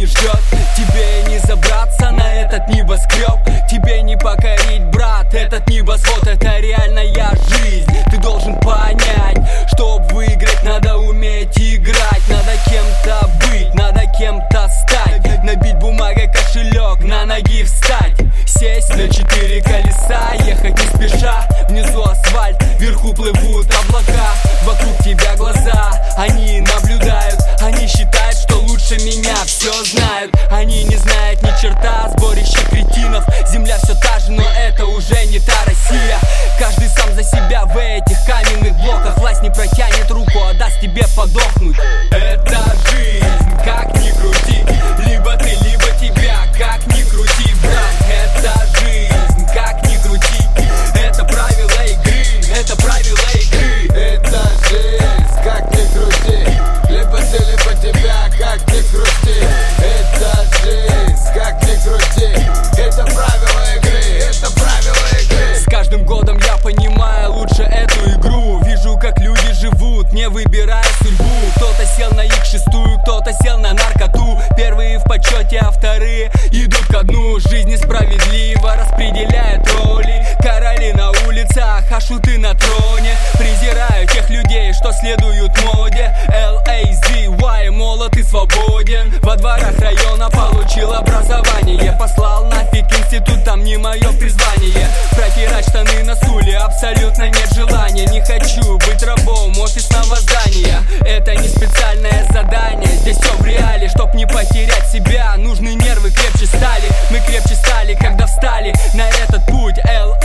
не ждет. Тебе не забраться на этот небоскреб, тебе не покорить, брат, этот небосвод. Это реальная жизнь, ты должен понять. Чтоб выиграть, надо уметь играть. Надо кем-то быть, надо кем-то стать. Набить бумагой кошелек, на ноги встать. Сесть на 4 колеса, ехать не спеша. Внизу асфальт, вверху плывут облака. Вокруг тебя глаза, они наблюдают. Они считают, что лучше меня все знают. Они не знают ни черта, сборище кретинов. Земля все та же, но это уже не та Россия. Каждый сам за себя в этих каменных блоках. Власть не протянет руку, а даст тебе подохнуть. Это жизнь, как ни крути. Либо ты, либо тебя, как ни крути, брат. Это жизнь, как ни крути. Это правила игры, это правила игры. Это жизнь, как ни крути. Либо ты, либо тебя, как ни крути. Это жизнь, как ни крути. Это правила игры, это правила игры. С каждым годом я понимаю лучше эту игру. Вижу, как люди живут, не выбирая судьбу. Кто-то сел на X6, кто-то сел на наркоту. Первые в почете, а вторые идут ко дну. Жизнь несправедливо распределяет роли. Короли на улицах, а шуты на троне. Презираю тех людей, что следуют моде. LAZY, молод и свободен. Во дворах района получил образование. Послал нафиг институт, там не мое призвание. Протирать штаны на стуле абсолютно нет желания. Не хочу быть рабом офисного здания. Это не специальное задание, здесь все в реале. Чтоб не потерять себя, нужны нервы крепче стали. Мы крепче стали, когда встали на этот путь.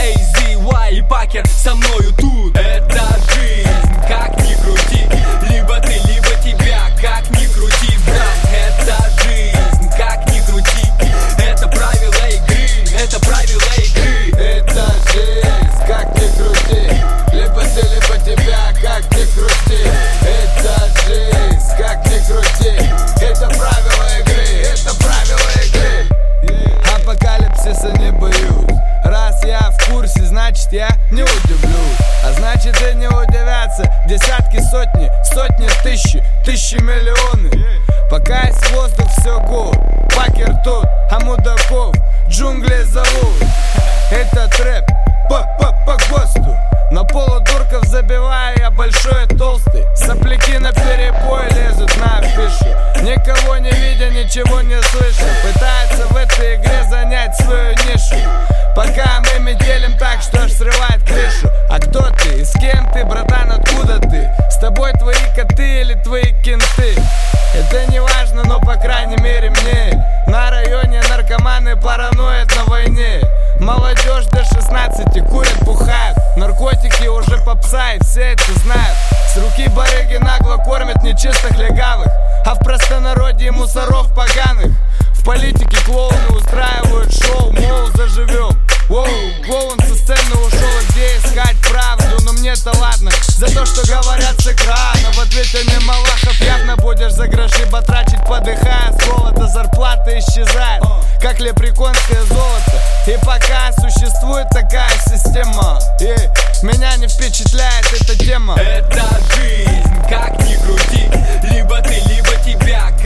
LAZY и Пакер со мною тут. Это жизнь, как ни крути. Либо ты, либо тебя, как ни крути, брат. Это жизнь, как ни крути. Это правила игры, это правила игры. Это жизнь, как ни крути. Либо ты, либо тебя, как ни крути. Это жизнь, как ни крути. Это правила игры, это правила игры. Апокалипсиса не боюсь. Раз я в курсе, значит я не удивлюсь. А значит и не удивятся десятки, сотни, сотни, тысячи, миллионы. Пока есть воздух, все гуд. Пакер тут, а мудаков джунгли зовут. Это трэп по ГОСТу. На полудурков забиваю я большой и толстый. Сопляки на перебой лезут на афишу. Никого не видя, ничего не слыша. Пытаются в этой игре занять свою нишу. Пока мы метелим так, что аж срывает крышу. А кто ты? И с кем ты, братан, откуда ты? С тобой твои коты или твои кенты? Это не важно, но по крайней мере мне. На районе наркоманы параноид на войне. Молодежь до 16 курят, бухают. Наркотики уже попса и все это знают. С руки барыги нагло кормят нечистых легавых. А в простонародье мусоров поганых. В политике клоуны устраивают шоу, мол, заживем. Клоун со сцены ушел, где искать правду? Но мне-то ладно, за то, что говорят с экрана. В ответе мне Малахов, явно будешь за гроши батрачить, подыхая. С голода зарплата исчезает, как лепреконское золото. И пока существует такая система, и меня не впечатляет эта тема. Это жизнь, как ни крути. Либо ты, либо тебя,